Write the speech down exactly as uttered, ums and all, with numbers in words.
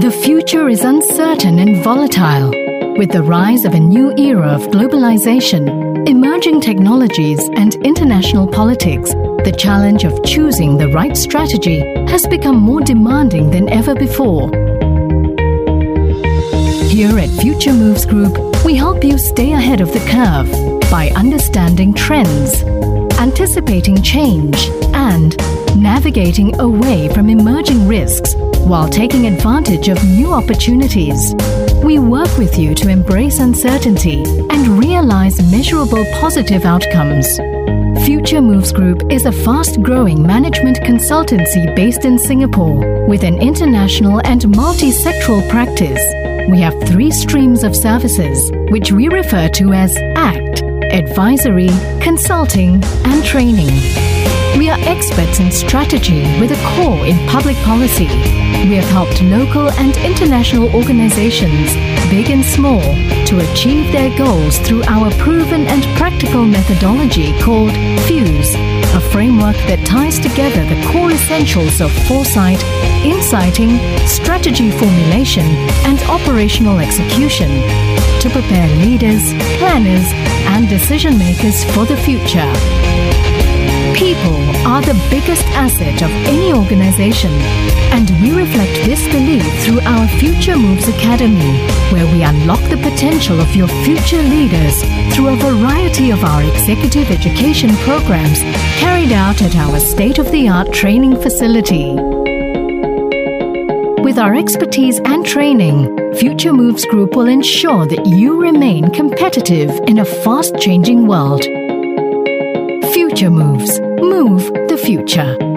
The future is uncertain and volatile. With the rise of a new era of globalization, emerging technologies, and international politics, the challenge of choosing the right strategy has become more demanding than ever before. Here at Future Moves Group, we help you stay ahead of the curve by understanding trends, anticipating change, and navigating away from emerging risks while taking advantage of new opportunities. We work with you to embrace uncertainty and realize measurable positive outcomes. Future Moves Group is a fast-growing management consultancy based in Singapore with an international and multi-sectoral practice. We have three streams of services, which we refer to as ACT, Advisory, Consulting, and Training. We are experts in strategy with a core in public policy. We have helped local and international organizations, big and small, to achieve their goals through our proven and practical methodology called FUSE, a framework that ties together the core essentials of foresight, insighting, strategy formulation, and operational execution to prepare leaders, planners, and decision makers for the future. People are the biggest asset of any organization, and we reflect this belief through our Future Moves Academy, where we unlock the potential of your future leaders through a variety of our executive education programs carried out at our state-of-the-art training facility. With our expertise and training, Future Moves Group will ensure that you remain competitive in a fast-changing world. Future Moves. Move the future.